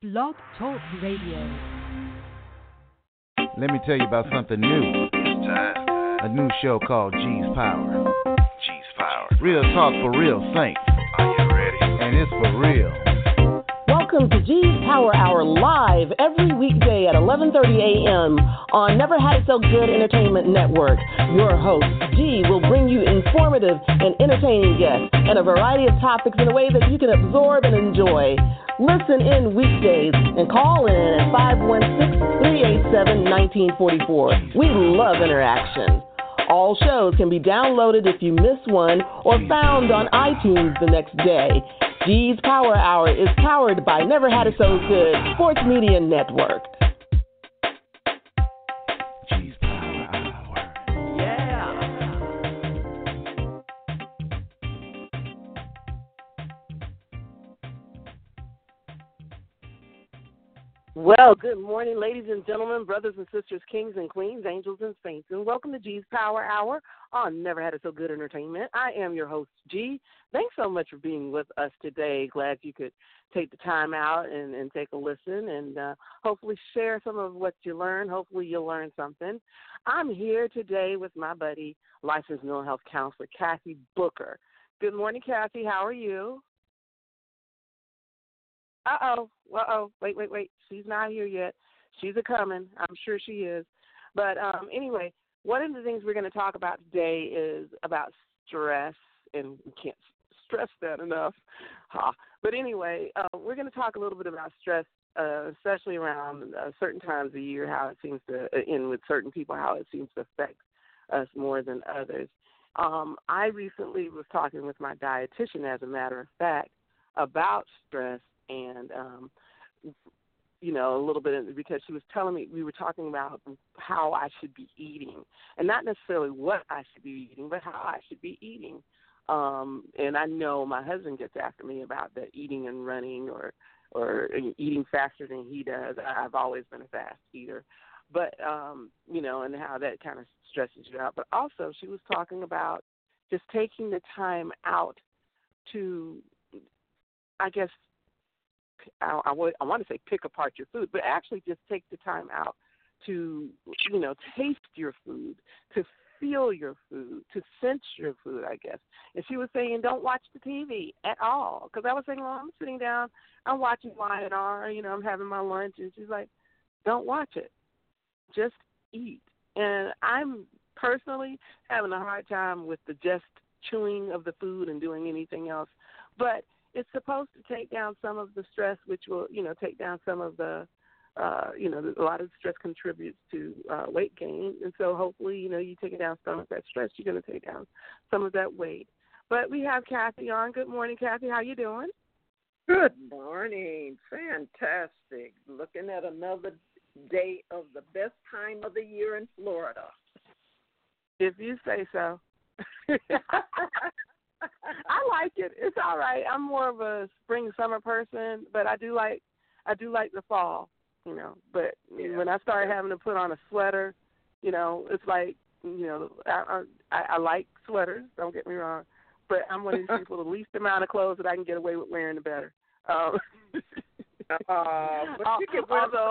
Blog Talk Radio. Let me tell you about something new. It's time. A new show called G's Power. G's Power. Real talk for real saints. Are you ready? And it's for real. Welcome to G's Power Hour live every weekday at 11:30 a.m. on Never Had It So Good Entertainment Network. Your host, G, will bring you informative and entertaining guests and a variety of topics in a way that you can absorb and enjoy. Listen in weekdays and call in at 516-387-1944. We love interaction. All shows can be downloaded if you miss one or found on iTunes the next day. G's Power Hour is powered by Never Had It So Good Sports Media Network. G's Power Hour. Yeah. Well, good morning, ladies and gentlemen, brothers and sisters, kings and queens, angels and saints, and welcome to G's Power Hour on Never Had It So Good Entertainment. I am your host, G. Thanks so much for being with us today. Glad you could take the time out and take a listen and hopefully share some of what you learned. Hopefully you'll learn something. I'm here today with my buddy, licensed mental health counselor, Kathy Booker. Good morning, Kathy. How are you? Wait. She's not here yet. She's a-coming. I'm sure she is. But anyway, one of the things we're going to talk about today is about stress, and we can't stress that enough. But anyway, we're going to talk a little bit about stress, especially around certain times of the year, how it seems to, and with certain people, how it seems to affect us more than others. I recently was talking with my dietitian, as a matter of fact, about stress. And, a little bit, because she was telling me, we were talking about how I should be eating, and not necessarily what I should be eating, but how I should be eating. And I know my husband gets after me about the eating and running or eating faster than he does. I've always been a fast eater, but, and how that kind of stresses you out. But also she was talking about just taking the time out to, I guess, I want to say pick apart your food, but actually just take the time out to, taste your food, to feel your food, to sense your food, I guess. And she was saying, don't watch the TV at all. Because I was saying, well, I'm sitting down, I'm watching Y&R, I'm having my lunch. And she's like, don't watch it. Just eat. And I'm personally having a hard time with the just chewing of the food and doing anything else. But it's supposed to take down some of the stress, which will, take down some of the, a lot of stress contributes to weight gain. And so hopefully, you take down some of that stress, you're going to take down some of that weight. But we have Kathy on. Good morning, Kathy. How you doing? Good morning. Fantastic. Looking at another day of the best time of the year in Florida. If you say so. I like it. It's all right. I'm more of a spring summer person, but I do like the fall, But when I start having to put on a sweater, it's like, I like sweaters. Don't get me wrong, but I'm one of these people. The least amount of clothes that I can get away with wearing, the better. But you can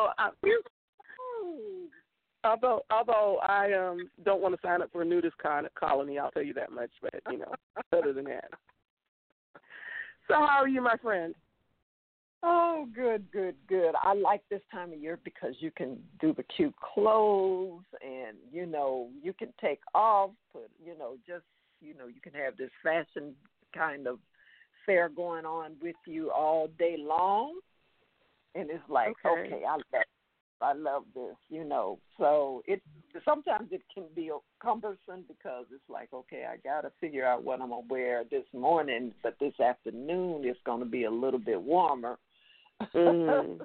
Although I don't want to sign up for a nudist colony, I'll tell you that much. But other than that. So how are you, my friend? Oh, good. I like this time of year because you can do the cute clothes, and you can take off. You can have this fashion kind of fair going on with you all day long, and it's like okay I love this, So sometimes it can be cumbersome because it's like, okay, I got to figure out what I'm going to wear this morning, but this afternoon it's going to be a little bit warmer. Mm.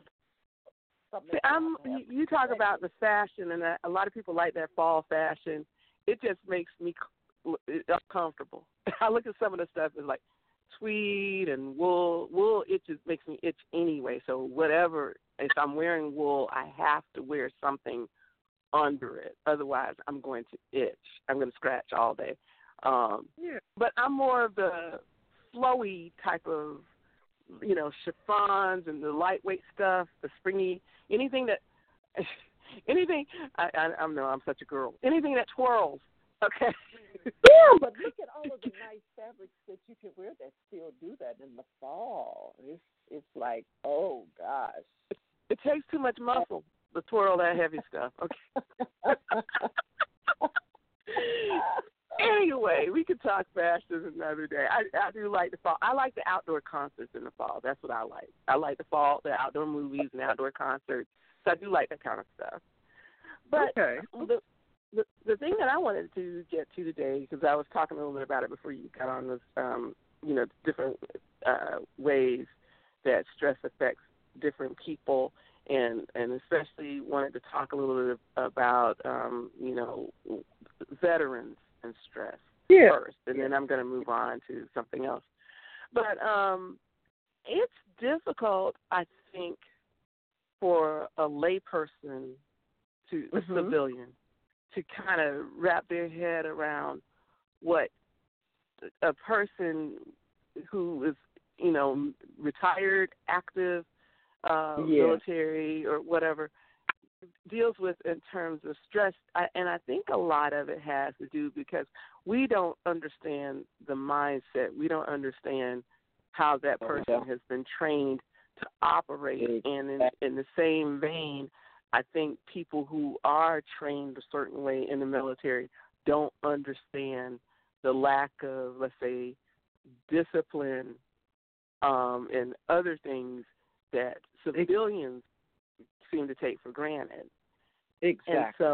You talk about the fashion, and a lot of people like that fall fashion. It just makes me uncomfortable. I look at some of the stuff, it's like tweed and wool. Wool, it just makes me itch anyway, so whatever. If I'm wearing wool, I have to wear something under it. Otherwise, I'm going to itch. I'm going to scratch all day. But I'm more of the flowy type of chiffons and the lightweight stuff, the springy, anything that, I know I'm such a girl. Anything that twirls, okay. Yeah, but look at all of the nice fabrics that you can wear that still do that in the fall. It's like, oh gosh, it takes too much muscle to twirl that heavy stuff. Okay. Anyway, we could talk fashion another day. I do like the fall. I like the outdoor concerts in the fall. That's what I like. I like the fall, the outdoor movies and outdoor concerts. So I do like that kind of stuff. But okay. The thing that I wanted to get to today, because I was talking a little bit about it before you got on, was different ways that stress affects different people, and especially wanted to talk a little bit about veterans and stress first, and then I'm going to move on to something else. But it's difficult, I think, for a layperson, a civilian, to kind of wrap their head around what a person who is, retired, active, military or whatever, deals with in terms of stress. And I think a lot of it has to do because we don't understand the mindset. We don't understand how that person has been trained to operate. And in the same vein, I think people who are trained a certain way in the military don't understand the lack of, let's say, discipline and other things that civilians seem to take for granted. Exactly.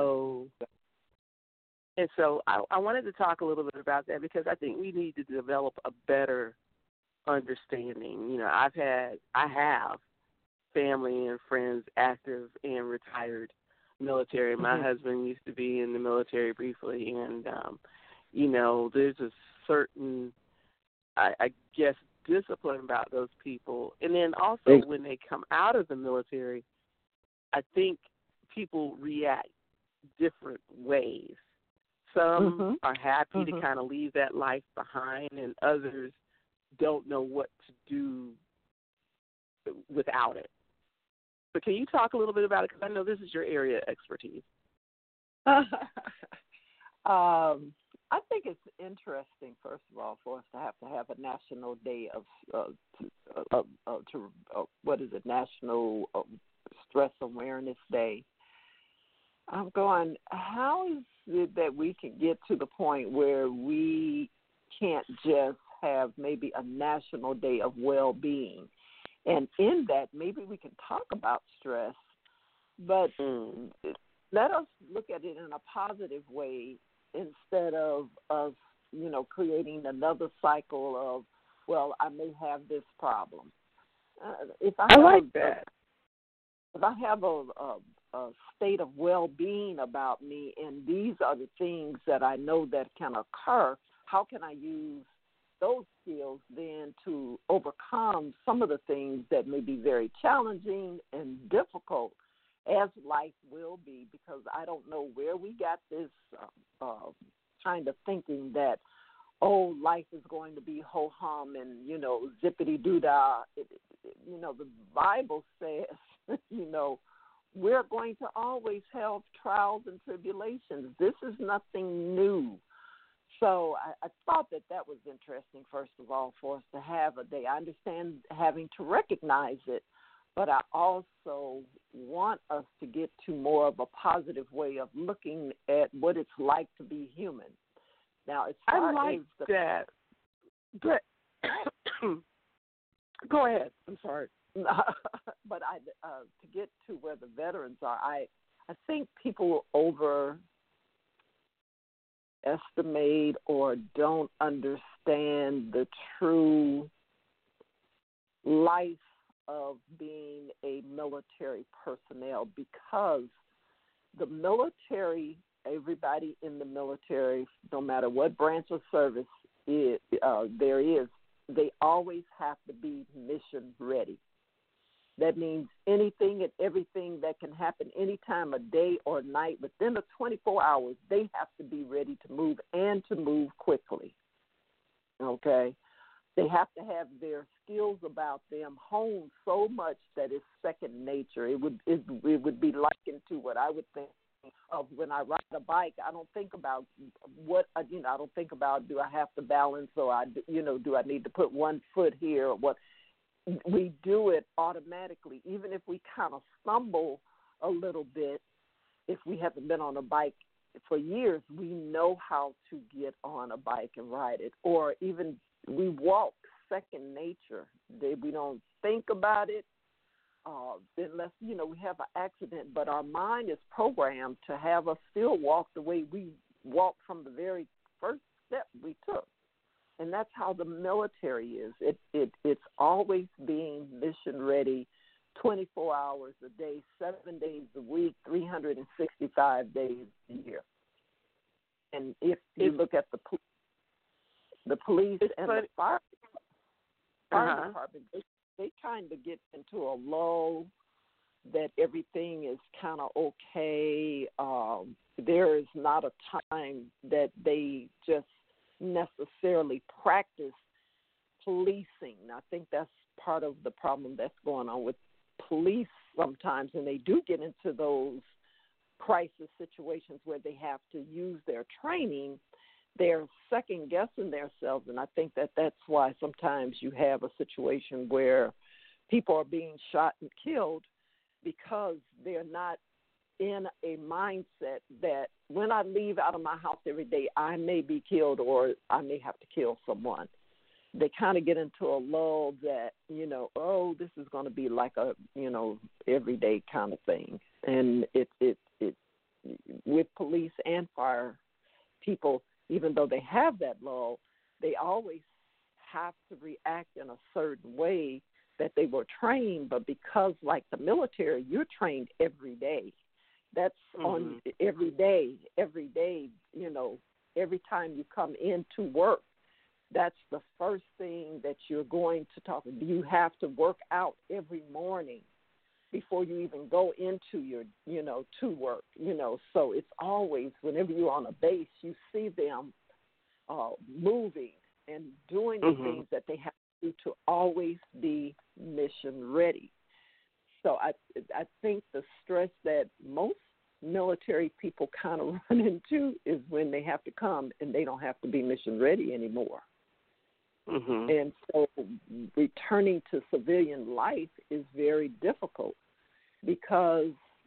And so I wanted to talk a little bit about that because I think we need to develop a better understanding. I have family and friends active and retired military. My husband used to be in the military briefly, and there's a certain, I guess, discipline about those people. And then also when they come out of the military, I think people react different ways. Some are happy to kind of leave that life behind, and others don't know what to do without it. But can you talk a little bit about it? Because I know this is your area of expertise. I think it's interesting, first of all, for us to have a national day National Stress Awareness Day. I'm going, how is it that we can get to the point where we can't just have maybe a national day of well-being? And in that, maybe we can talk about stress, but let us look at it in a positive way instead of creating another cycle of, well, I may have this problem. If I have a state of well-being about me, and these are the things that I know that can occur, how can I use those skills then to overcome some of the things that may be very challenging and difficult, as life will be, because I don't know where we got this kind of thinking that, life is going to be ho-hum and, zippity-doo-dah. The Bible says, we're going to always have trials and tribulations. This is nothing new. So I thought that was interesting, first of all, for us to have a day. I understand having to recognize it, but I also want us to get to more of a positive way of looking at what it's like to be human. Now, as far I like as that, but go ahead. I'm sorry. But to get to where the veterans are, I think people overestimate or don't understand the true life of being a military personnel, because the military, everybody in the military, no matter what branch of service there is, they always have to be mission ready. That means anything and everything that can happen any time of day or night within the 24 hours, they have to be ready to move and to move quickly. Okay? They have to have their skills about them honed so much that it's second nature. It would be likened to what I would think of when I ride a bike. I don't think about I don't think about, do I have to balance, or do I need to put one foot here or what. We do it automatically, even if we kind of stumble a little bit. If we haven't been on a bike for years, we know how to get on a bike and ride it. Or even we walk second nature. We don't think about it unless, we have an accident. But our mind is programmed to have us still walk the way we walked from the very first step we took. And that's how the military is. It's always being mission ready 24 hours a day, 7 days a week, 365 days a year. And if you look at the police and the fire department, they kind of get into a lull that everything is kind of okay. There is not a time that they just necessarily practice policing. I think that's part of the problem that's going on with police sometimes, and they do get into those crisis situations where they have to use their training. They're second guessing themselves, and I think that's why sometimes you have a situation where people are being shot and killed, because they're not in a mindset that when I leave out of my house every day, I may be killed or I may have to kill someone. They kind of get into a lull that, this is going to be like a, everyday kind of thing. And it with police and fire people, even though they have that lull, they always have to react in a certain way that they were trained. But because, like the military, you're trained every day. That's on every day, every time you come into work, that's the first thing that you're going to talk about. You have to work out every morning before you even go into your, to work, So it's always, whenever you're on a base, you see them moving and doing the things that they have to do to always be mission ready. So I think the stress that most military people kind of run into is when they have to come and they don't have to be mission ready anymore. And so returning to civilian life is very difficult because,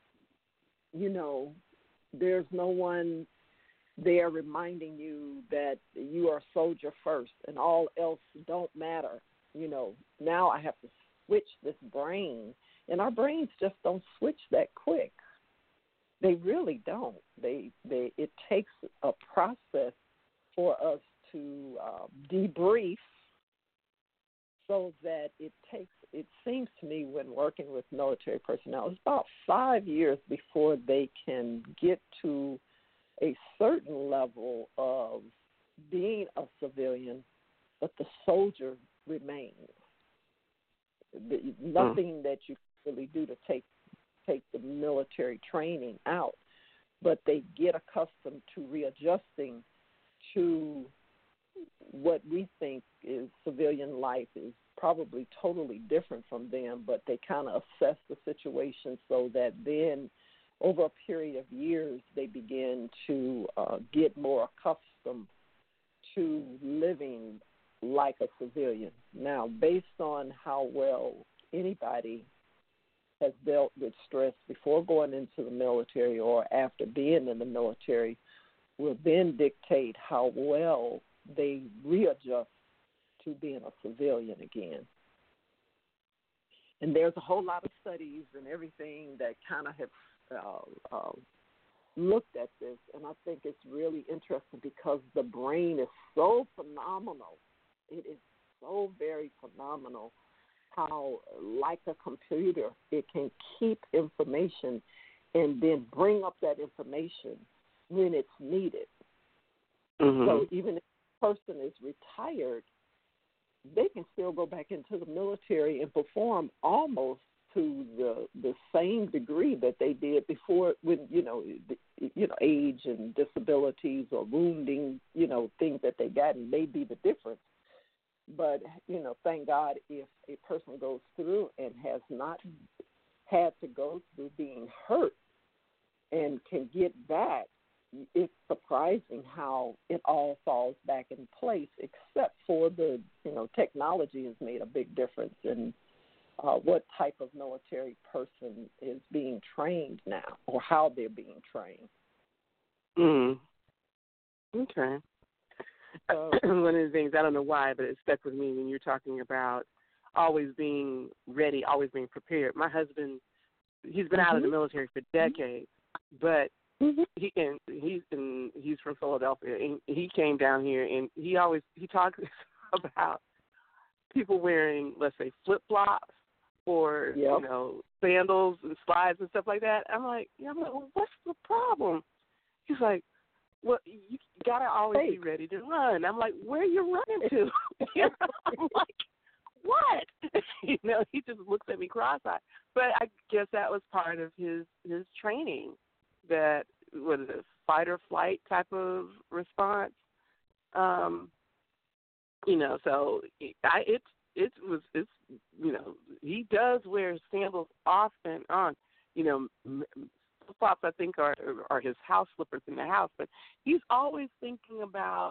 there's no one there reminding you that you are a soldier first and all else don't matter. Now I have to switch this brain, and our brains just don't switch that quick. They really don't. It takes a process for us to debrief, so that it seems to me when working with military personnel, it's about 5 years before they can get to a certain level of being a civilian, but the soldier remains. Nothing that you really do to take the military training out, but they get accustomed to readjusting to what we think is civilian life is probably totally different from them, but they kind of assess the situation so that then over a period of years they begin to get more accustomed to living like a civilian. Now, based on how well anybody has dealt with stress before going into the military or after being in the military will then dictate how well they readjust to being a civilian again. And there's a whole lot of studies and everything that kind of have looked at this, and I think it's really interesting because the brain is so phenomenal. It is so very phenomenal how, like a computer, it can keep information and then bring up that information when it's needed. So even if a person is retired, they can still go back into the military and perform almost to the same degree that they did before, with age and disabilities or wounding, things that they got, and may be the difference. But, thank God if a person goes through and has not had to go through being hurt and can get back, it's surprising how it all falls back in place, except for the, technology has made a big difference in what type of military person is being trained now or how they're being trained. Okay. One of the things, I don't know why, but it stuck with me when you're talking about always being ready, always being prepared. My husband, he's been out of the military for decades, but he's from Philadelphia, and he came down here, and he talks about people wearing, let's say, flip-flops or, sandals and slides and stuff like that. I'm like, well, what's the problem? He's like, well, you got to always be ready to run. I'm like, where are you running to? I'm like, what? He just looks at me cross-eyed. But I guess that was part of his training, that, what is it, fight or flight type of response. So it's he does wear sandals off and on. Flip-flops, I think, are his house slippers in the house, but he's always thinking about,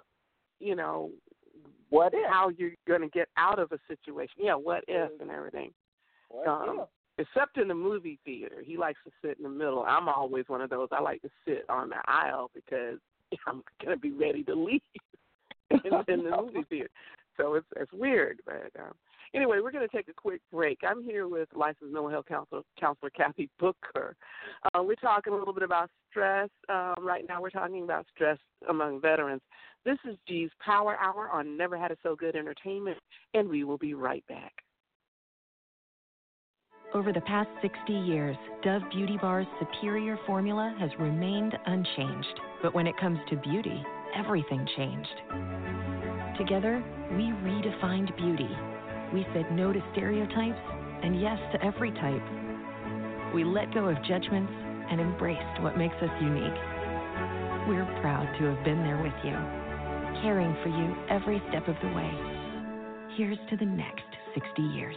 what if? How you're going to get out of a situation. Yeah, what if and everything. What if? Except in the movie theater. He likes to sit in the middle. I'm always one of those. I like to sit on the aisle because I'm going to be ready to leave in the movie theater. So it's weird, but anyway, we're going to take a quick break. I'm here with licensed mental health counselor Kathy Booker. We're talking a little bit about stress. Right now we're talking about stress among veterans. This is G's Power Hour on Never Had It So Good Entertainment, and we will be right back. Over the past 60 years, Dove Beauty Bar's superior formula has remained unchanged. But when it comes to beauty, everything changed. Together, we redefined beauty. We said no to stereotypes and yes to every type. We let go of judgments and embraced what makes us unique. We're proud to have been there with you, caring for you every step of the way. Here's to the next 60 years.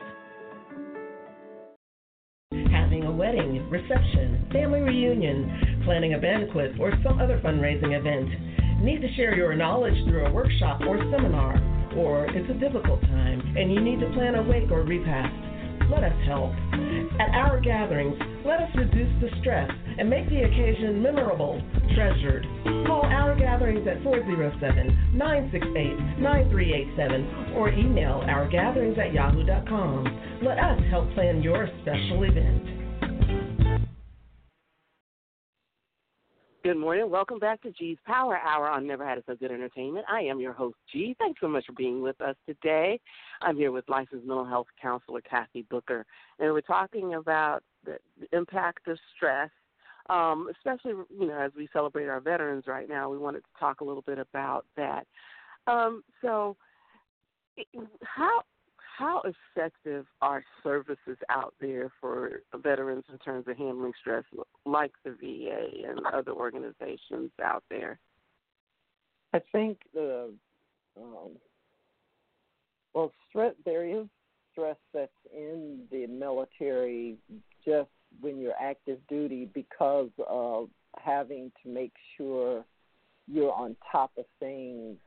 Having a wedding, reception, family reunion, planning a banquet, or some other fundraising event. Need to share your knowledge through a workshop or seminar, or it's a difficult time and you need to plan a wake or repast. Let us help. At our gatherings, let us reduce the stress and make the occasion memorable, treasured. Call our gatherings at 407-968-9387 or email ourgatherings@yahoo.com. Let us help plan your special event. Good morning. Welcome back to G's Power Hour on Never Had It So Good Entertainment. I am your host, G. Thanks so much for being with us today. I'm here with licensed mental health counselor Kathy Booker, and we're talking about the impact of stress, especially, as we celebrate our veterans right now. We wanted to talk a little bit about that. How effective are services out there for veterans in terms of handling stress, like the VA and other organizations out there? I think stress. There is stress that's in the military just when you're active duty because of having to make sure you're on top of things.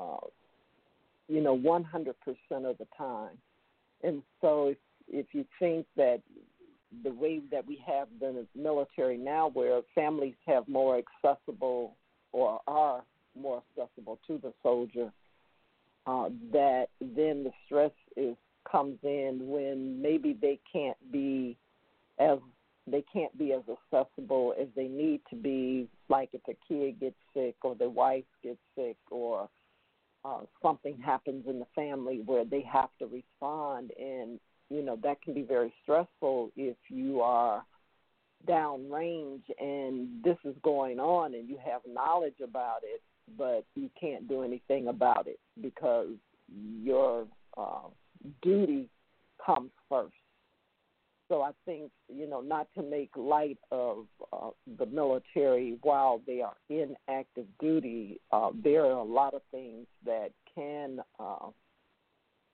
100% of the time. And so if you think that the way that we have the military now, where families have more accessible or are more accessible to the soldier, that then the stress comes in when maybe they can't be as accessible as they need to be, like if a kid gets sick or their wife gets sick or something happens in the family where they have to respond, and that can be very stressful if you are downrange and this is going on and you have knowledge about it, but you can't do anything about it because your duty comes first. So I think, not to make light of the military while they are in active duty, there are a lot of things that can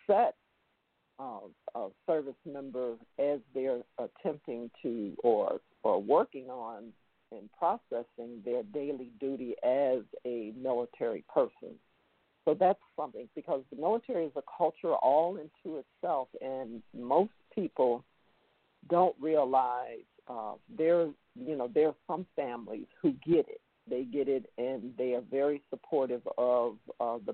upset a service member as they're attempting to or working on and processing their daily duty as a military person. So that's something, because the military is a culture all into itself, and most people don't realize there are some families who get it. They get it, and they are very supportive of the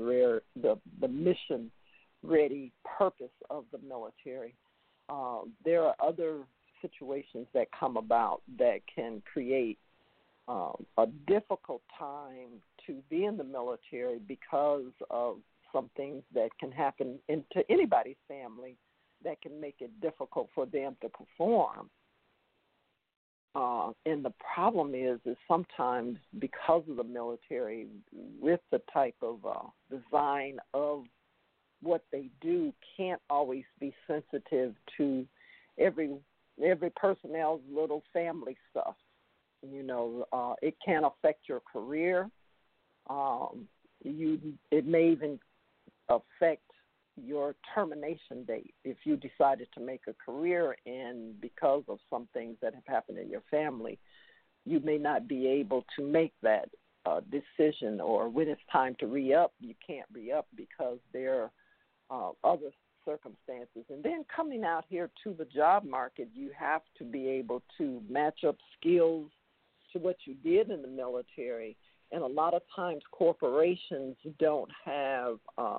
mission-ready purpose of the military. There are other situations that come about that can create a difficult time to be in the military because of some things that can happen into anybody's family that can make it difficult for them to perform. And the problem is sometimes because of the military, with the type of design of what they do, can't always be sensitive to every personnel's little family stuff. It can affect your career. It may even affect your termination date if you decided to make a career, and because of some things that have happened in your family, you may not be able to make that decision, or when it's time to re-up, you can't re-up because there are other circumstances. And then coming out here to the job market, you have to be able to match up skills to what you did in the military, and a lot of times corporations don't have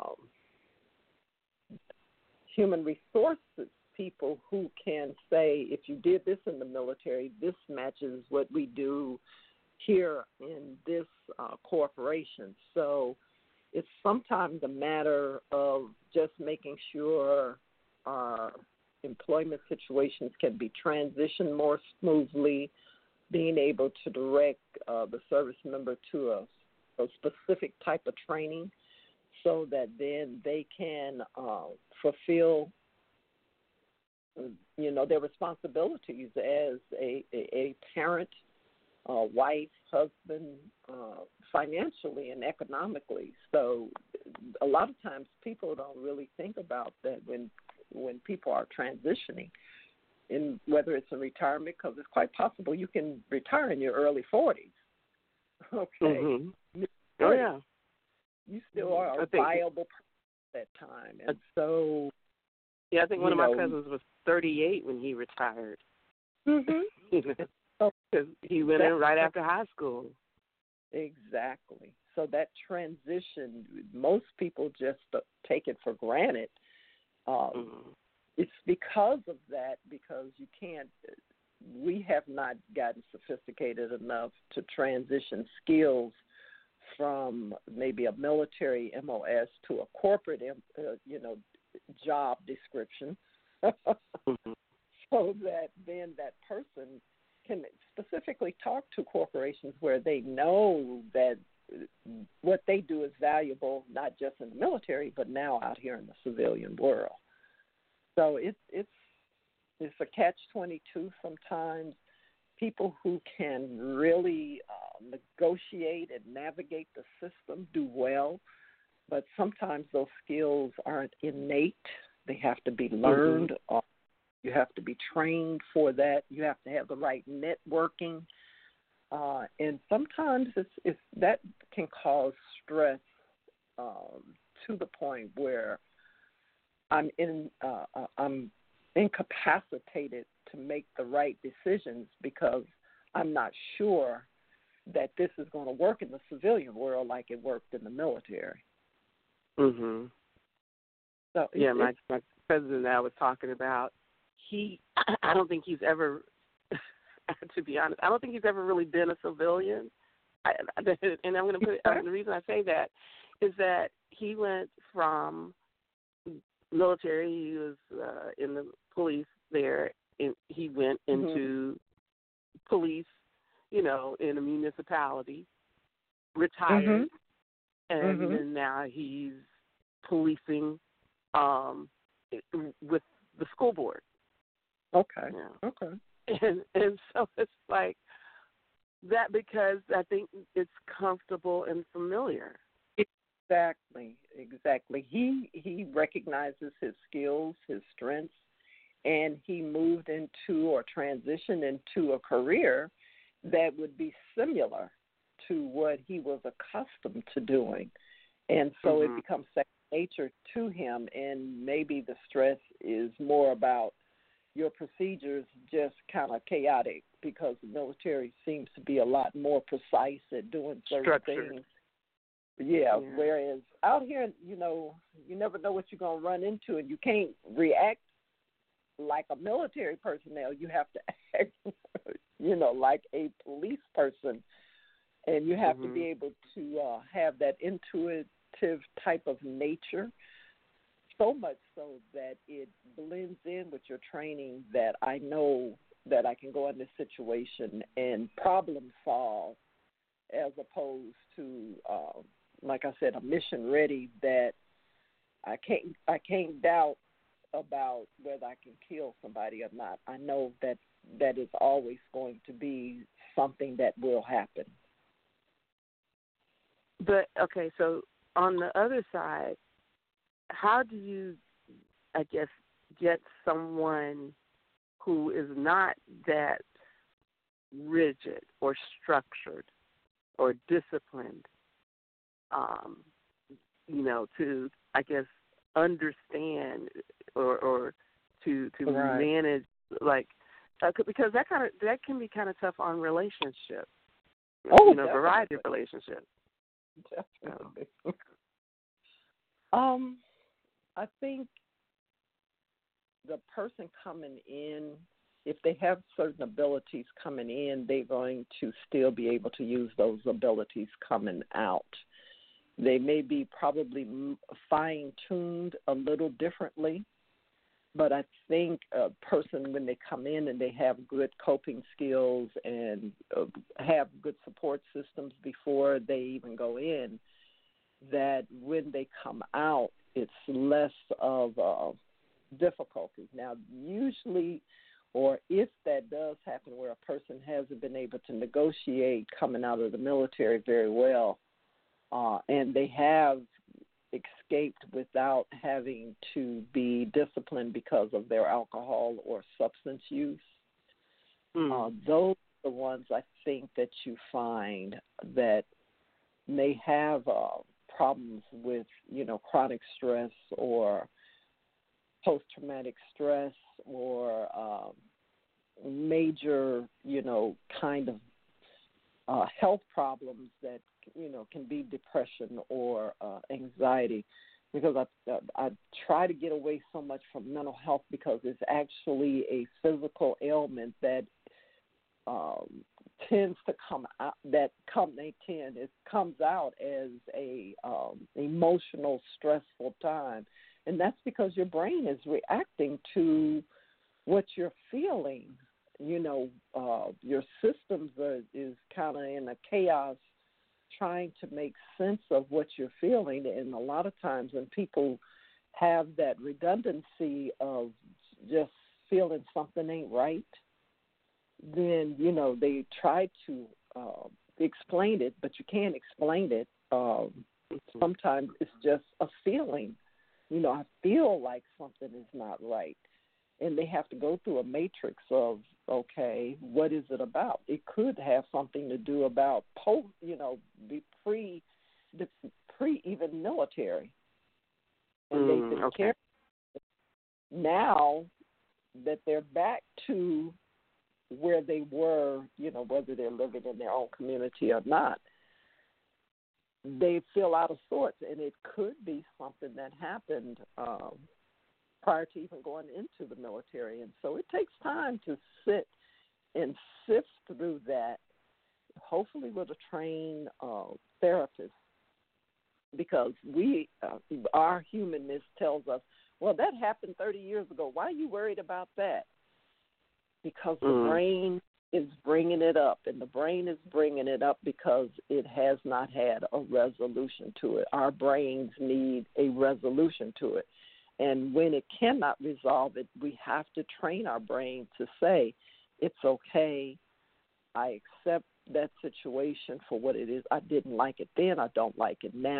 human resources people who can say, if you did this in the military, this matches what we do here in this corporation. So it's sometimes a matter of just making sure our employment situations can be transitioned more smoothly, being able to direct the service member to a specific type of training, so that then they can fulfill, their responsibilities as a parent, wife, husband, financially and economically. So a lot of times people don't really think about that when people are transitioning, in whether it's a retirement, because it's quite possible you can retire in your early 40s. Okay. Mm-hmm. Oh, yeah. You still are a viable person at that time. And so... Yeah, I think one of my cousins was 38 when he retired. Mm-hmm. Because he went in right after high school. Exactly. So that transition, most people just take it for granted. It's because of that, because we have not gotten sophisticated enough to transition skills from maybe a military MOS to a corporate, job description, so that then that person can specifically talk to corporations where they know that what they do is valuable, not just in the military, but now out here in the civilian world. So it's a catch-22 sometimes. People who can really negotiate and navigate the system do well, but sometimes those skills aren't innate. They have to be learned. Or you have to be trained for that. You have to have the right networking. And sometimes it's that can cause stress to the point where I'm incapacitated to make the right decisions because I'm not sure that this is going to work in the civilian world like it worked in the military. Mm-hmm. So yeah, my cousin and I was talking about, I don't think he's ever, to be honest, I don't think he's ever really been a civilian. And I'm going to put the reason I say that is that he went from military, he was in the police there, and he went into police, in a municipality, retired, and then now he's policing with the school board. Okay. Yeah. Okay. And so it's like that, because I think it's comfortable and familiar. Exactly. He recognizes his skills, his strengths, and he moved into or transitioned into a career that would be similar to what he was accustomed to doing. And so it becomes second nature to him, and maybe the stress is more about your procedures just kind of chaotic because the military seems to be a lot more precise at doing certain things. Yeah, whereas out here, you never know what you're going to run into, and you can't react like a military personnel. You have to act, like a police person, and you have to be able to have that intuitive type of nature, so much so that it blends in with your training that I know that I can go in this situation and problem solve as opposed to, like I said, a mission ready that I can't doubt about whether I can kill somebody or not. I know that is always going to be something that will happen. But, okay, so on the other side, how do you, I guess, get someone who is not that rigid or structured or disciplined, to, I guess, understand or to manage, because that can be kind of tough on relationships. Variety of relationships. Definitely. I think the person coming in, if they have certain abilities coming in, they're going to still be able to use those abilities coming out. They may be probably fine-tuned a little differently, but I think a person, when they come in and they have good coping skills and have good support systems before they even go in, that when they come out, it's less of difficulty. Now, usually, or if that does happen where a person hasn't been able to negotiate coming out of the military very well, and they have escaped without having to be disciplined because of their alcohol or substance use, those are the ones I think that you find that may have problems with, chronic stress or post-traumatic stress or major, kind of health problems that, can be depression or anxiety. Because I try to get away so much from mental health because it's actually a physical ailment that tends to come out. It comes out as a emotional, stressful time, and that's because your brain is reacting to what you're feeling. Your systems is kind of in a chaos, trying to make sense of what you're feeling, and a lot of times when people have that redundancy of just feeling something ain't right, then, they try to explain it, but you can't explain it. Sometimes it's just a feeling. I feel like something is not right. And they have to go through a matrix of, okay, what is it about? It could have something to do about pre even military. And they've been careful. Now that they're back to where they were, whether they're living in their own community or not, they feel out of sorts, and it could be something that happened prior to even going into the military. And so it takes time to sit and sift through that, hopefully with a trained therapist, because our humanness tells us, well, that happened 30 years ago. Why are you worried about that? Because the brain is bringing it up, and the brain is bringing it up because it has not had a resolution to it. Our brains need a resolution to it. And when it cannot resolve it, we have to train our brain to say, it's okay, I accept that situation for what it is. I didn't like it then, I don't like it now.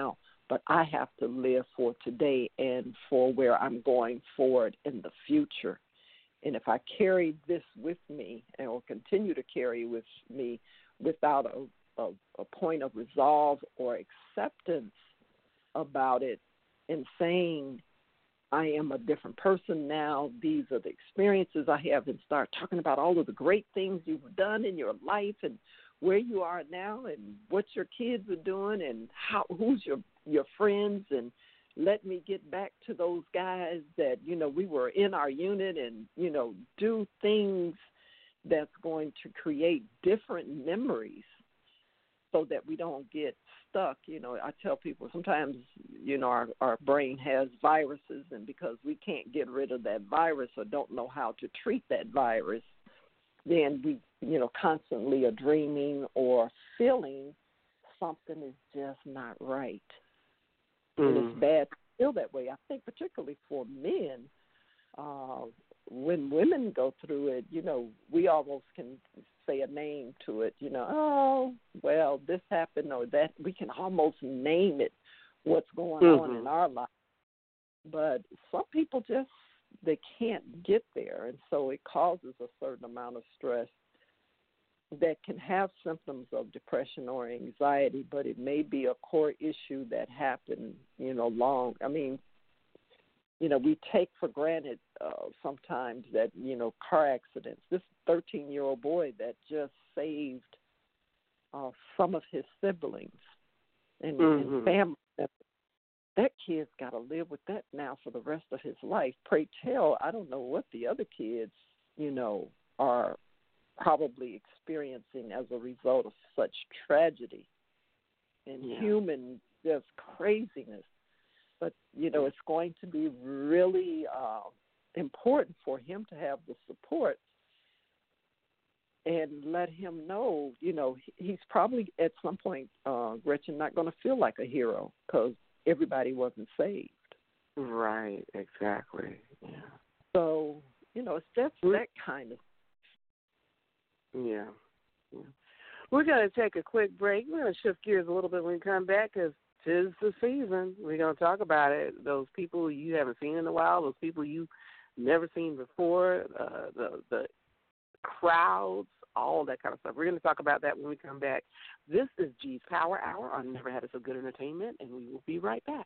but I have to live for today and for where I'm going forward in the future. And if I carry this with me and will continue to carry with me without a point of resolve or acceptance about it and saying, I am a different person now, these are the experiences I have, and start talking about all of the great things you've done in your life and where you are now and what your kids are doing and who's your friends, and let me get back to those guys that, we were in our unit, and, do things that's going to create different memories so that we don't get stuck. I tell people sometimes, our brain has viruses, and because we can't get rid of that virus or don't know how to treat that virus, then we, constantly are dreaming or feeling something is just not right. And it's bad to feel that way. I think particularly for men, when women go through it, we almost can say a name to it, oh, well, this happened or that. We can almost name it, what's going on in our life. But some people they can't get there, and so it causes a certain amount of stress that can have symptoms of depression or anxiety, but it may be a core issue that happened, long. I mean, we take for granted sometimes that, car accidents. This 13-year-old boy that just saved some of his siblings and family, that kid's got to live with that now for the rest of his life. Pray tell, I don't know what the other kids, are probably experiencing as a result of such tragedy and human just craziness. But, it's going to be really important for him to have the support and let him know, he's probably at some point, Gretchen, not going to feel like a hero because everybody wasn't saved. Right, exactly. Yeah. So, it's just that kind of. Yeah. We're going to take a quick break. We're going to shift gears a little bit when we come back because 'tis the season. We're going to talk about it. Those people you haven't seen in a while, those people you've never seen before, the crowds, all that kind of stuff. We're going to talk about that when we come back. This is G's Power Hour on Never Had It So Good Entertainment, and we will be right back.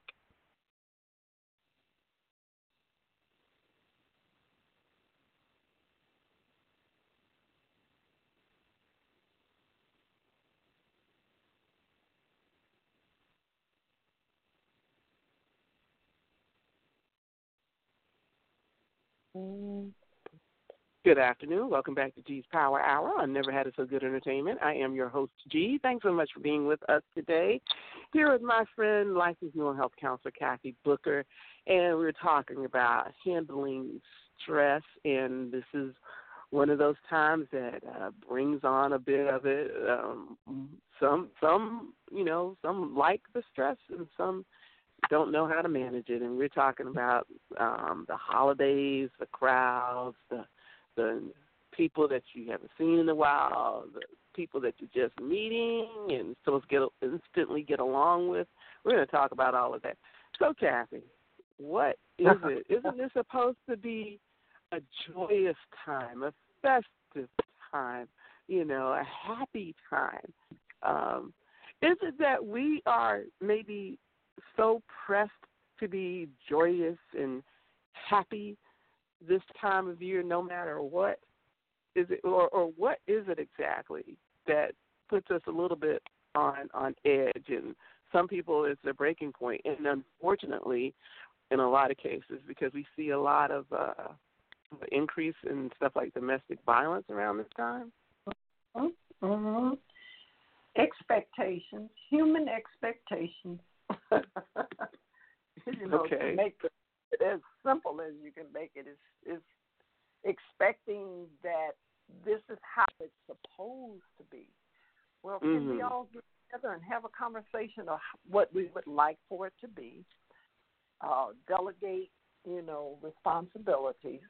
Good afternoon. Welcome back to G's Power Hour on Never Had It So Good Entertainment. I am your host, G. Thanks so much for being with us today. Here with my friend, licensed mental health counselor, Kathy Booker, and we're talking about handling stress, and this is one of those times that brings on a bit of it. Some like the stress, and some don't know how to manage it. And we're talking about the holidays, the crowds, the people that you haven't seen in a while, the people that you're just meeting and supposed to instantly get along with. We're going to talk about all of that. So, Kathy, what is it? Isn't this supposed to be a joyous time, a festive time, a happy time? Is it that we are maybe so pressed to be joyous and happy this time of year, no matter what? Is it, or what is it exactly that puts us a little bit on edge? And some people, it's their breaking point. And unfortunately, in a lot of cases, because we see a lot of increase in stuff like domestic violence around this time. Mm-hmm. Expectations, human expectations. Okay. To make it as simple as you can make it is expecting that this is how it's supposed to be. Well, can we all get together and have a conversation of what we would like for it to be? Delegate, responsibilities.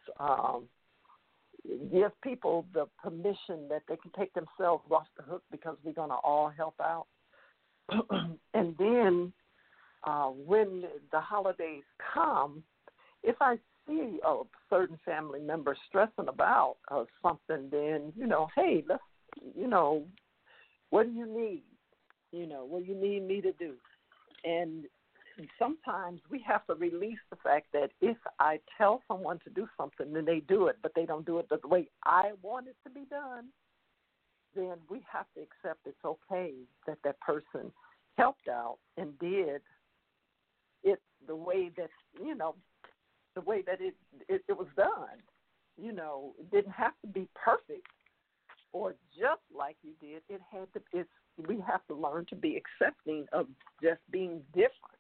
Give people the permission that they can take themselves off the hook because we're going to all help out. And then when the holidays come, if I see a certain family member stressing about something, then, hey, let's, what do you need? What do you need me to do? And sometimes we have to release the fact that if I tell someone to do something, then they do it, but they don't do it the way I want it to be done, then we have to accept it's okay that that person helped out and did it the way that, the way that it was done. It didn't have to be perfect or just like you did. It had to. We have to learn to be accepting of just being different.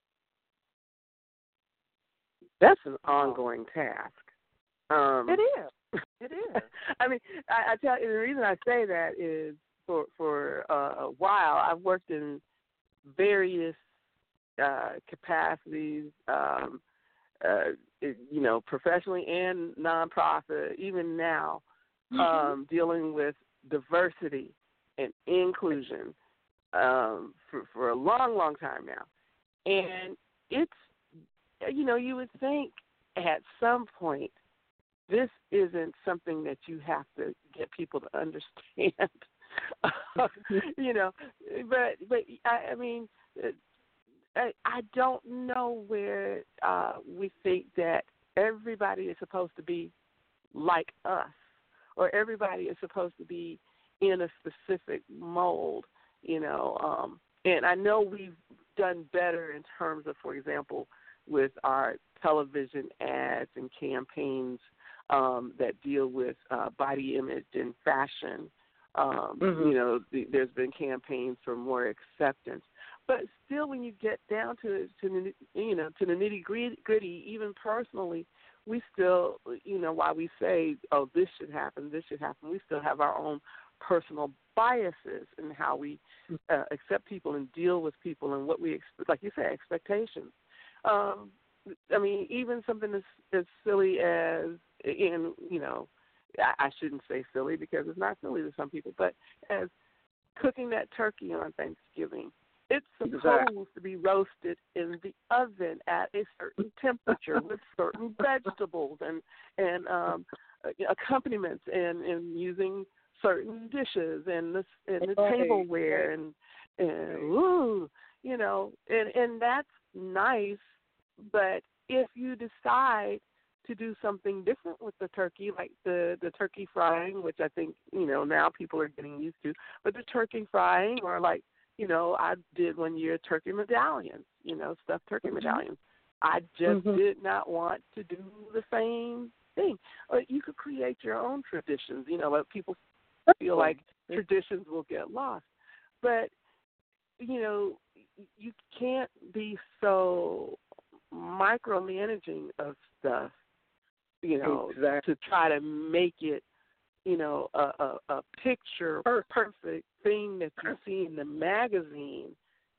That's an ongoing task. It is. It is. I mean, I tell you, the reason I say that is for a while I've worked in various capacities, professionally and nonprofit, even now, dealing with diversity and inclusion for a long, long time now. And it's, you would think at some point this isn't something that you have to get people to understand, but I mean, I don't know where we think that everybody is supposed to be like us, or everybody is supposed to be in a specific mold, and I know we've done better in terms of, for example, with our television ads and campaigns that deal with body image and fashion. There's been campaigns for more acceptance. But still, when you get down to the nitty-gritty, even personally, we still, while we say, oh, this should happen, we still have our own personal biases in how we accept people and deal with people and what we expect, like you say, expectations. I mean, even something as silly as, I shouldn't say silly because it's not silly to some people, but as cooking that turkey on Thanksgiving. It's supposed to be roasted in the oven at a certain temperature with certain vegetables and accompaniments and using certain dishes and the tableware and that's nice. But if you decide to do something different with the turkey, like the turkey frying, which I think now people are getting used to, but the turkey frying, or like I did one year turkey medallions, stuffed turkey medallions. I just did not want to do the same thing. Or you could create your own traditions, let people feel like traditions will get lost. But, you can't be so micromanaging of stuff, to try to make it, a picture perfect thing that you see in the magazine.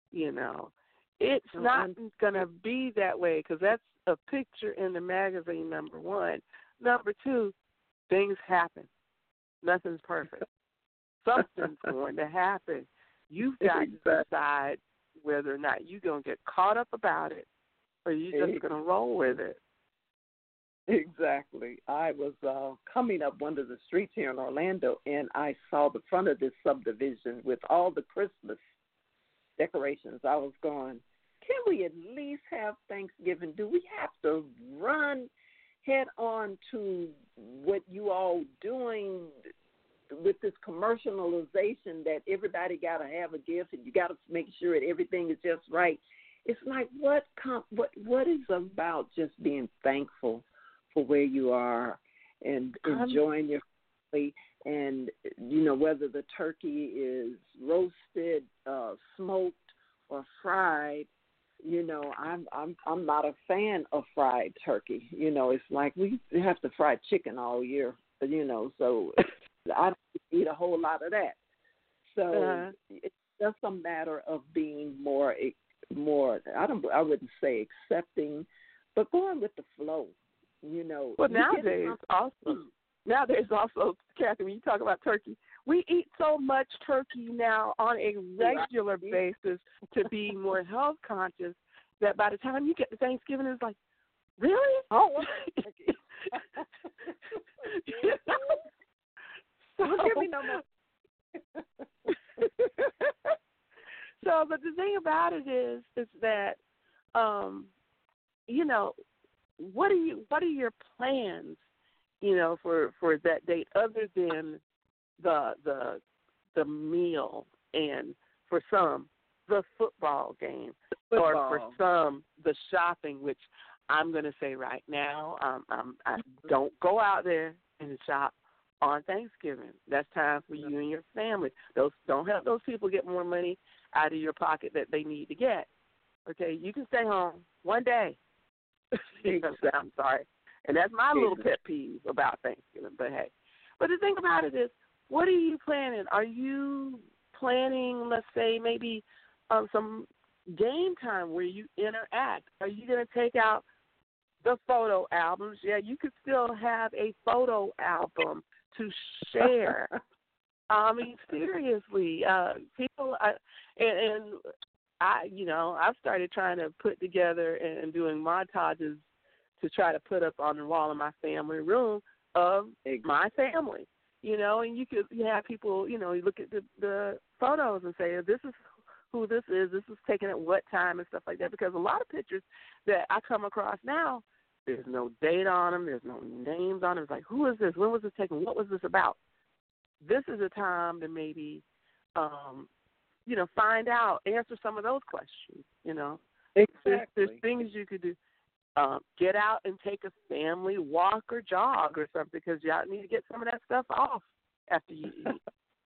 It's not going to be that way, because that's a picture in the magazine, number one. Number two, things happen. Nothing's perfect. Something's going to happen. You've got to decide whether or not you're going to get caught up about it, or you're just going to roll with it. Exactly. I was coming up one of the streets here in Orlando, and I saw the front of this subdivision with all the Christmas decorations. I was going, can we at least have Thanksgiving? Do we have to run head on to what you all doing with this commercialization that everybody got to have a gift and you got to make sure that everything is just right? It's like, what is about just being thankful for where you are and enjoying your family, and whether the turkey is roasted, smoked, or fried. I'm not a fan of fried turkey. It's like we have to fry chicken all year, so I don't eat a whole lot of that. So it's just a matter of being more. I wouldn't say accepting, but going with the flow. Well, nowadays also, Kathy, when you talk about turkey, we eat so much turkey now on a regular basis to be more health conscious. that by the time you get to Thanksgiving, it's like, really? Oh, You know? Don't give me no more. So, but the thing about it is that, you know, what are your plans, you know, for that date other than the meal, and for some the football game, or for some the shopping, which I'm going to say right now, I don't go out there and shop on Thanksgiving. That's time for you and your family. Don't help those people get more money out of your pocket that they need to get. Okay, you can stay home one day. I'm sorry. And that's my little pet peeve about Thanksgiving. But hey, but the thing about it is, what are you planning? Are you planning, let's say, maybe some game time where you interact? Are you going to take out the photo albums? Yeah, you could still have a photo album to share. I mean, seriously, people, and I, you know, I've started trying to put together and doing montages to try to put up on the wall in my family room of my family, you know, and you have people, you know, you look at the photos and say, this is who this is taken at what time and stuff like that, because a lot of pictures that I come across now, there's no date on them, there's no names on them. It's like, who is this? When was this taken? What was this about? This is a time to maybe, you know, find out, answer some of those questions, you know. Exactly. There's things you could do. Get out and take a family walk or jog or something, because y'all need to get some of that stuff off after you eat.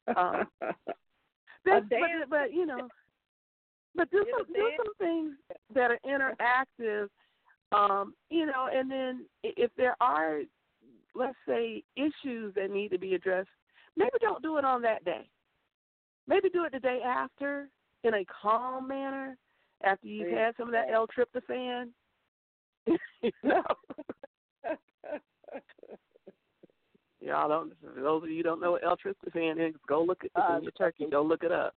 But you know, but do some things that are interactive, you know, and then if there are, let's say, issues that need to be addressed, maybe don't do it on that day. Maybe do it the day after in a calm manner after you've had some of that L-tryptophan. You know? Y'all don't. For those of you who don't know what L-tryptophan is, go look it in your turkey. Go look it up.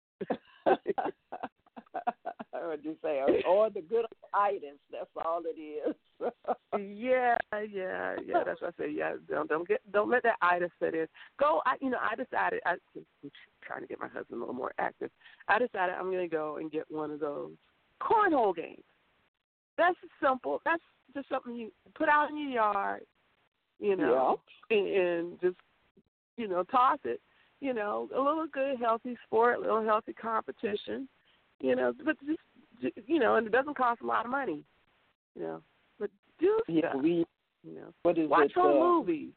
What you say? Or the good itis. That's all it is. Yeah. That's what I say. Yeah, don't let that itis set in. I decided. I'm trying to get my husband a little more active. I decided I'm going to go and get one of those cornhole games. That's simple. That's just something you put out in your yard, you know, and just, you know, toss it. You know, a little good, healthy sport, a little healthy competition, you know, but just, you know, and it doesn't cost a lot of money, you know, but do stuff, you know, watch home movies,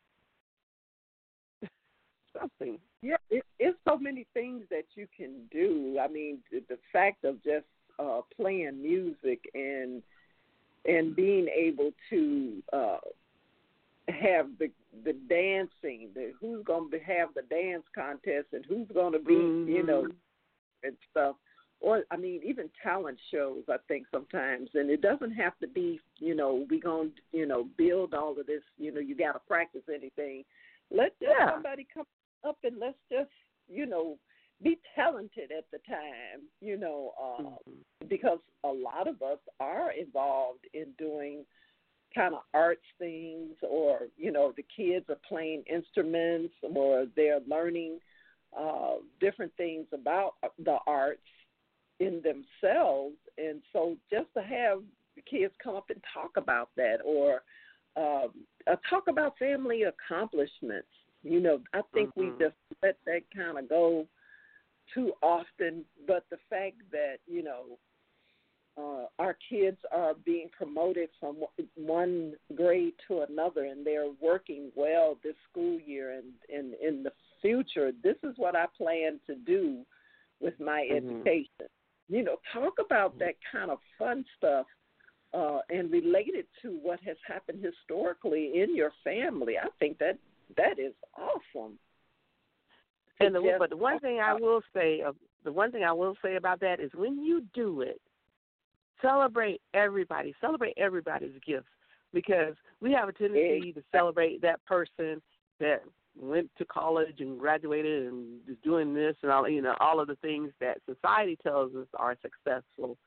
something. Yeah, it's so many things that you can do. I mean, the fact of just playing music and being able to have the dancing, who's going to have the dance contest and who's going to be, you know, and stuff. Or, I mean, even talent shows, I think, sometimes. And it doesn't have to be, you know, we're going to, you know, build all of this, you know, you got to practice anything. Let somebody come up and let's just, you know, be talented at the time, you know, because a lot of us are involved in doing kind of arts things, or, you know, the kids are playing instruments, or they're learning different things about the arts in themselves. And so just to have the kids come up and talk about that, or talk about family accomplishments, you know, I think we just let that kind of go too often. But the fact that, you know, our kids are being promoted from one grade to another, and they're working well this school year, and in the future, this is what I plan to do with my education. You know, talk about that kind of fun stuff and relate it to what has happened historically in your family. I think that is awesome. And but the one thing I will say about that is, when you do it, celebrate everybody. Celebrate everybody's gifts, because we have a tendency to celebrate that person that went to college and graduated and is doing this and all, you know, all of the things that society tells us are successful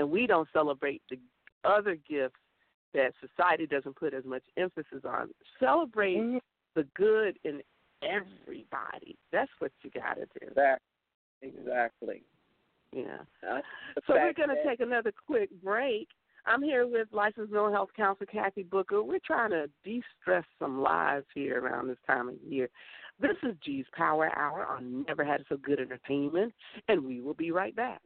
and we don't celebrate the other gifts that society doesn't put as much emphasis on. Celebrate the good in everybody. That's what you got to do. Exactly. Yeah. So we're going to take another quick break. I'm here with licensed mental health counselor Kathy Booker. We're trying to de-stress some lives here around this time of year. This is G's Power Hour on Never Had So Good Entertainment, and we will be right back.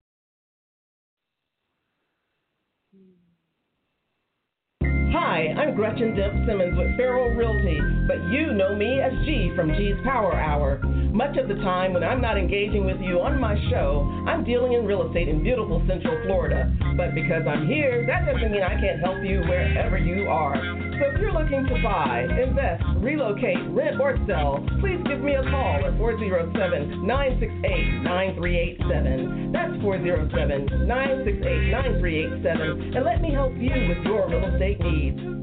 Hi, I'm Gretchen Dip Simmons with Farrell Realty, but you know me as G from G's Power Hour. Much of the time when I'm not engaging with you on my show, I'm dealing in real estate in beautiful Central Florida. But because I'm here, that doesn't mean I can't help you wherever you are. So if you're looking to buy, invest, relocate, rent, or sell, please give me a call at 407-968-9387. That's 407-968-9387, and let me help you with your real estate needs.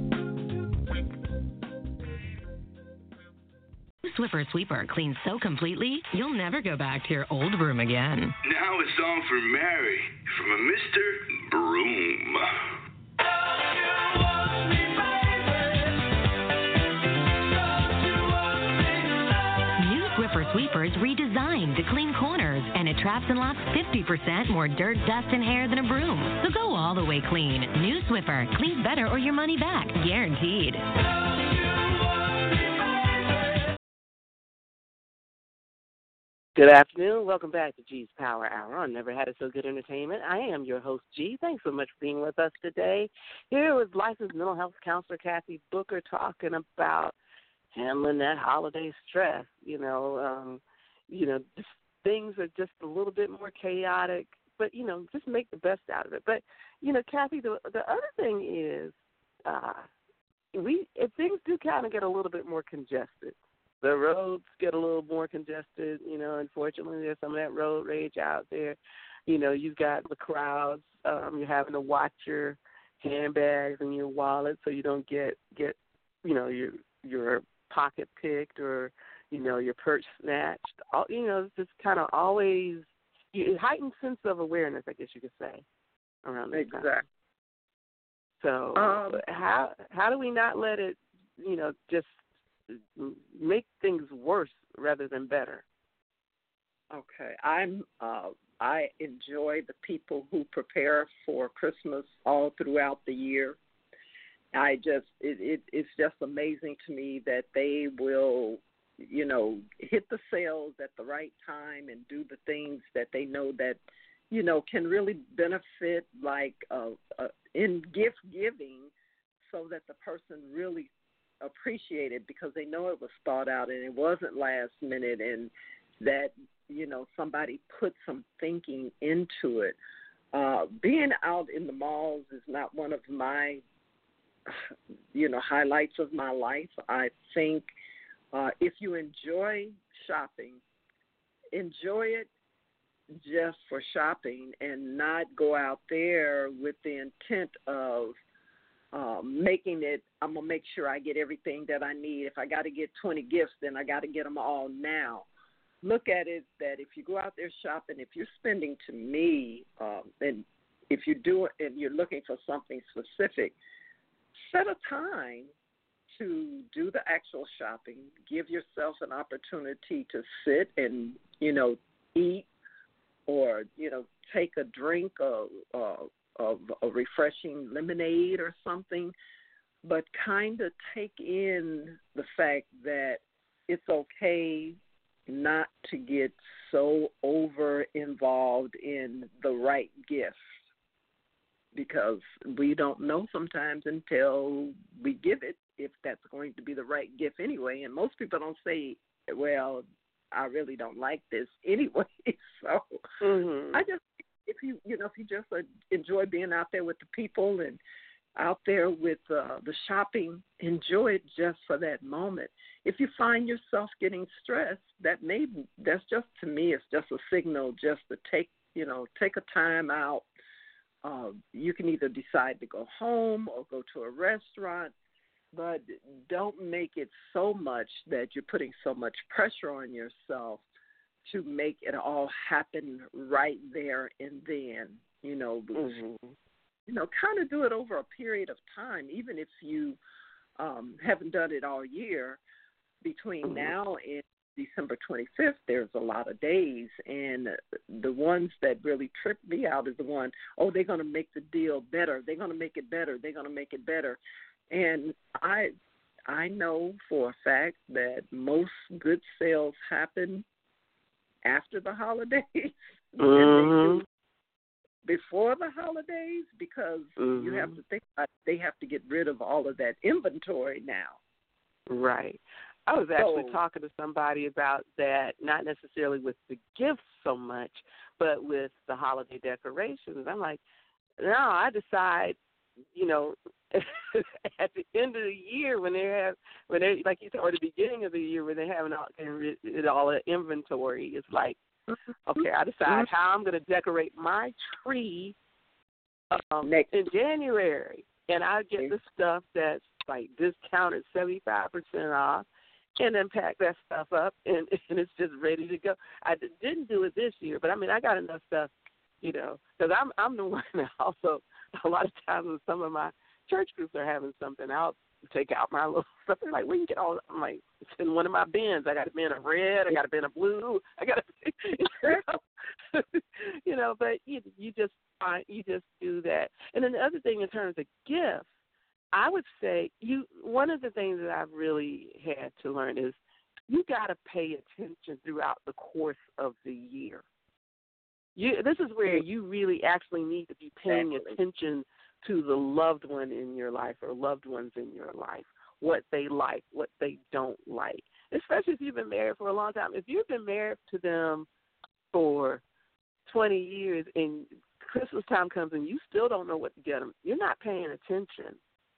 Swiffer Sweeper cleans so completely, you'll never go back to your old broom again. Now a song for Mary from a Mr. Broom. New Swiffer Sweepers redesigned to clean corners, and it traps and laps 50% more dirt, dust, and hair than a broom. So go all the way clean. New Swiffer cleans better or your money back, guaranteed. Good afternoon. Welcome back to G's Power Hour on Never Had It So Good Entertainment. I am your host, G. Thanks so much for being with us today. Here with licensed mental health counselor Kathy Booker talking about handling that holiday stress. Just things are just a little bit more chaotic, but, just make the best out of it. But, Kathy, the other thing is if things do kind of get a little bit more congested. The roads get a little more congested, unfortunately there's some of that road rage out there. You've got the crowds, you're having to watch your handbags and your wallet so you don't get your pocket picked or, your purse snatched. It's just kind of always heightened sense of awareness, I guess you could say, around this time. Exactly. So how do we not let it, just make things worse rather than better? Okay, I enjoy the people who prepare for Christmas all throughout the year. It's just amazing to me that they will, hit the sales at the right time and do the things that they know that, can really benefit, like in gift giving, so that the person really appreciate it because they know it was thought out and it wasn't last minute and that, somebody put some thinking into it. Being out in the malls is not one of my, highlights of my life. I think if you enjoy shopping, enjoy it just for shopping and not go out there with the intent of making it, I'm going to make sure I get everything that I need. If I got to get 20 gifts, then I got to get them all now. Look at it that if you go out there shopping, if you're spending, to me, and if you do it and you're looking for something specific, set a time to do the actual shopping. Give yourself an opportunity to sit and, eat or, take a drink of a refreshing lemonade or something, but kind of take in the fact that it's okay not to get so over involved in the right gift, because we don't know sometimes until we give it if that's going to be the right gift anyway. And most people don't say, well, I really don't like this anyway. So I just, if you just enjoy being out there with the people and out there with the shopping, enjoy it just for that moment. If you find yourself getting stressed, that's just, to me, it's just a signal just to take a time out. You can either decide to go home or go to a restaurant, but don't make it so much that you're putting so much pressure on yourself to make it all happen right there and then. Kind of do it over a period of time, even if you haven't done it all year. Between now and December 25th, there's a lot of days, and the ones that really trip me out is the one, they're going to make the deal better. They're going to make it better. They're going to make it better. And I know for a fact that most good sales happen after the holidays than they do before the holidays, because you have to think about it, they have to get rid of all of that inventory now. Right. I was actually talking to somebody about that, not necessarily with the gifts so much, but with the holiday decorations. I'm like, no, I decide, at the end of the year when they like you said, or the beginning of the year when they have all the inventory, it's like, okay, I decide how I'm going to decorate my tree in January, and I get the stuff that's like discounted 75% off, and then pack that stuff up, and it's just ready to go. I didn't do it this year, but I got enough stuff, because I'm the one that also, a lot of times when some of my church groups are having something, I'll take out my little stuff. They're like, where you get all? I'm like, it's in one of my bins. I got a bin of red. I got a bin of blue. I got a, but you just do that. And then the other thing in terms of gifts, I would say one of the things that I've really had to learn is you got to pay attention throughout the course of the year. This is where you really actually need to be paying attention to the loved one in your life or loved ones in your life, what they like, what they don't like, especially if you've been married for a long time. If you've been married to them for 20 years and Christmas time comes and you still don't know what to get them, you're not paying attention.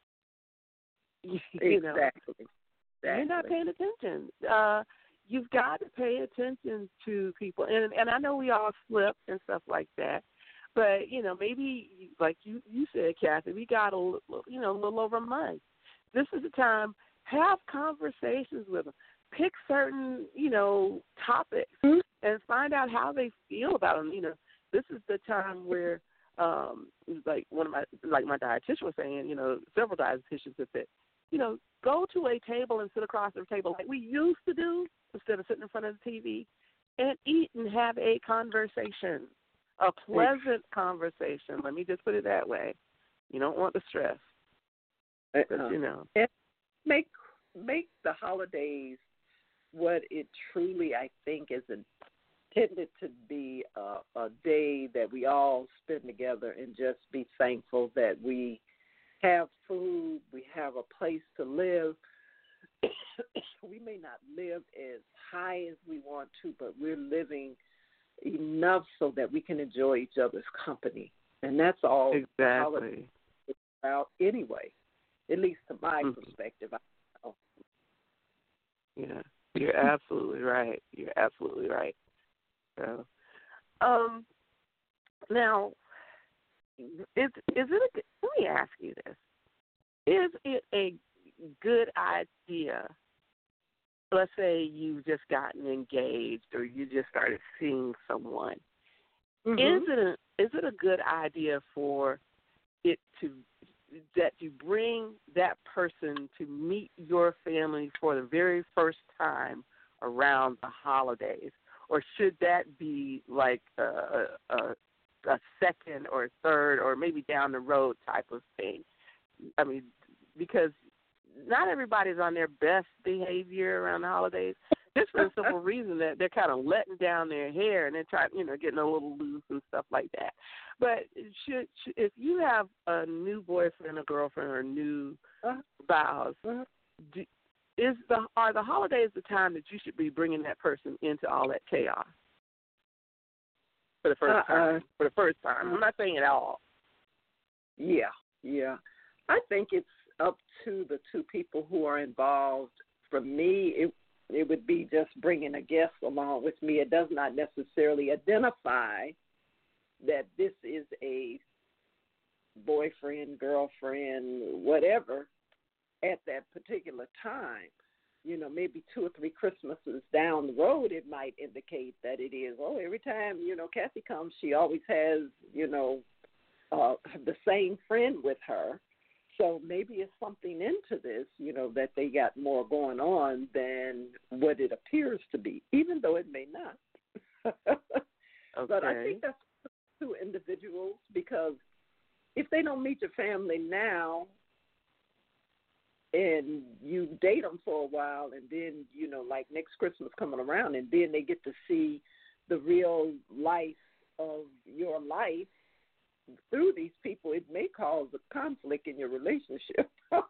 Exactly. You're not paying attention. You've got to pay attention to people. And I know we all slip and stuff like that. But, maybe like you said, Kathy, we got a little over a month. This is the time, have conversations with them. Pick certain, topics and find out how they feel about them. This is the time where, like my dietitian was saying, several dietitians have said, go to a table and sit across the table like we used to do instead of sitting in front of the TV and eat and have a conversation, a pleasant conversation. Let me just put it that way. You don't want the stress. But, And make the holidays what it truly, I think, is intended to be a day that we all spend together and just be thankful that we have food, we have a place to live. We may not live as high as we want to, but we're living enough so that we can enjoy each other's company. And that's all exactly about anyway, at least to my perspective. Yeah, you're absolutely right. You're absolutely right. So, now, let me ask you this. Is it a good idea, let's say you've just gotten engaged or you just started seeing someone, is it a good idea for it that you bring that person to meet your family for the very first time around the holidays? Or should that be like a second or third or maybe down the road type of thing? I mean, because not everybody's on their best behavior around the holidays, just for the simple reason that they're kind of letting down their hair and they're trying, getting a little loose and stuff like that. But if you have a new boyfriend or girlfriend or new spouse, are the holidays the time that you should be bringing that person into all that chaos for the first time? For the first time, I'm not saying at all. Yeah. I think it's up to the two people who are involved. For me, it would be just bringing a guest along with me. It does not necessarily identify that this is a boyfriend, girlfriend, whatever, at that particular time. Maybe 2 or 3 Christmases down the road, it might indicate that it is. Every time, Kathy comes, she always has, the same friend with her. So maybe it's something into this, that they got more going on than what it appears to be, even though it may not. Okay. But I think that's two individuals, because if they don't meet your family now and you date them for a while, and then, like next Christmas coming around, and then they get to see the real life of your life through these people, it may cause a conflict in your relationship.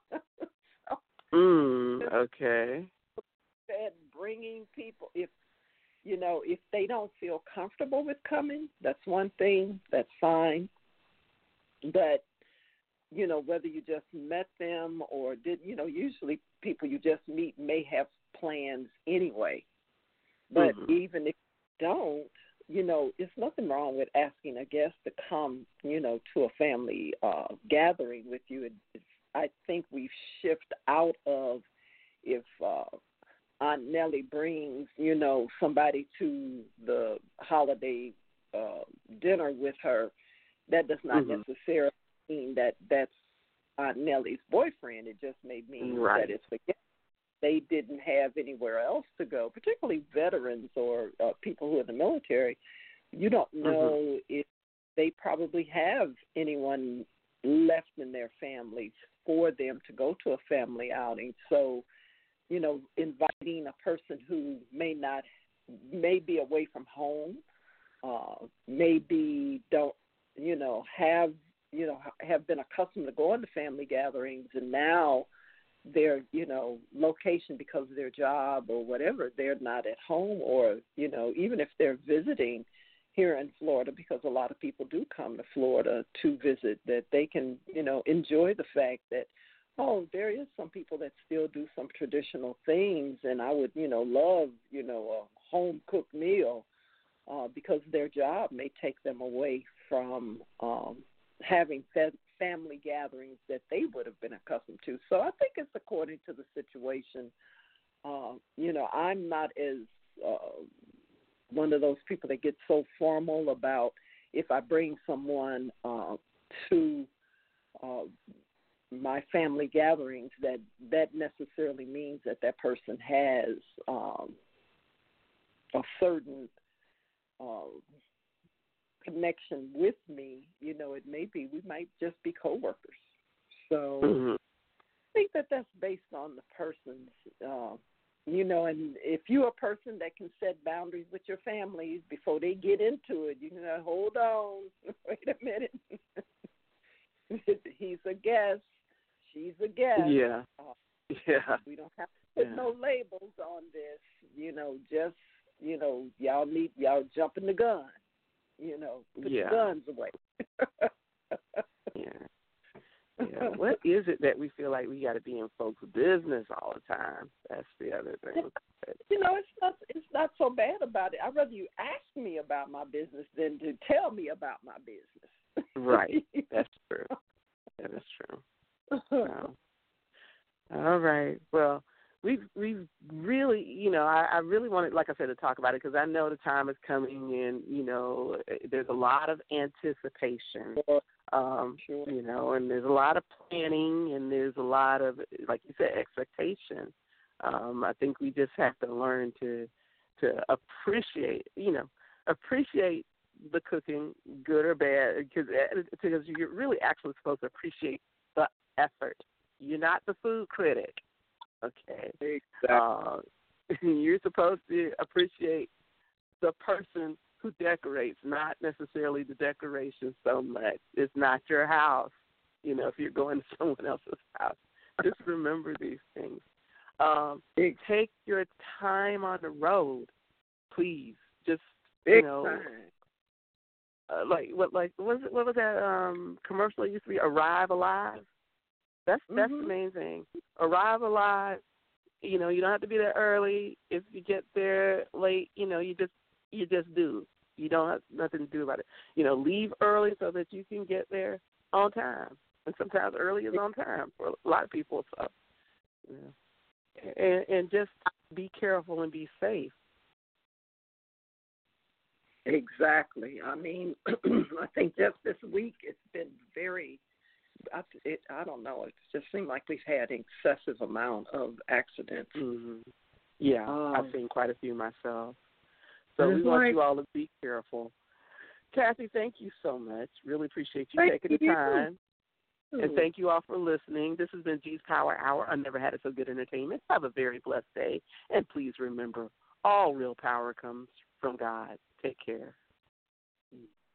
Okay. And bringing people, if they don't feel comfortable with coming, that's one thing, that's fine. But, whether you just met them or did, usually people you just meet may have plans anyway. But even if you don't, it's nothing wrong with asking a guest to come, to a family gathering with you. I think we've shifted out of if Aunt Nellie brings, somebody to the holiday dinner with her, that does not necessarily mean that that's Aunt Nellie's boyfriend. It just may mean that it's a guest they didn't have anywhere else to go, particularly veterans or people who are in the military. You don't know if they probably have anyone left in their families for them to go to a family outing. So, inviting a person who may be away from home, maybe don't, have been accustomed to going to family gatherings, and now their, location because of their job or whatever, they're not at home, or, even if they're visiting here in Florida, because a lot of people do come to Florida to visit, that they can, enjoy the fact that, there is some people that still do some traditional things, and I would, love, a home-cooked meal, because their job may take them away from having family gatherings that they would have been accustomed to. So I think it's according to the situation. I'm not as one of those people that get so formal about if I bring someone to my family gatherings that necessarily means that person has a certain connection with me. It may be we might just be coworkers. So I think that's based on the person's, and if you're a person that can set boundaries with your families before they get into it, you can say, hold on, wait a minute. He's a guest. She's a guest. Yeah. We don't have to put no labels on this. Just, y'all jumping the gun. Put your guns away. Yeah. What is it that we feel like we got to be in folks' business all the time? That's the other thing. It's not so bad about it. I'd rather you ask me about my business than to tell me about my business. Right. That's true. That is true. So, all right. Well, we've really, I really wanted, like I said, to talk about it because I know the time is coming, and there's a lot of anticipation. And there's a lot of planning, and there's a lot of, like you said, expectation. I think we just have to learn to appreciate the cooking, good or bad, because you're really actually supposed to appreciate the effort. You're not the food critic, okay? Exactly. You're supposed to appreciate the person who decorates, not necessarily the decoration so much. It's not your house, if you're going to someone else's house. Just remember these things. Take your time on the road, please. Just, time. What was that commercial that used to be, Arrive Alive? That's the main thing. Arrive alive. You don't have to be there early. If you get there late, you just do. You don't have nothing to do about it. Leave early so that you can get there on time. And sometimes early is on time for a lot of people. So, and just be careful and be safe. Exactly. I mean, I think just this week it's been very. I don't know. It just seemed like we've had excessive amount of accidents. Mm-hmm. Yeah, I've seen quite a few myself. So we want you all to be careful. Kathy, thank you so much. Really appreciate you taking the time. And thank you all for listening. This has been G's Power Hour. I never had it so good entertainment. Have a very blessed day. And please remember, all real power comes from God. Take care.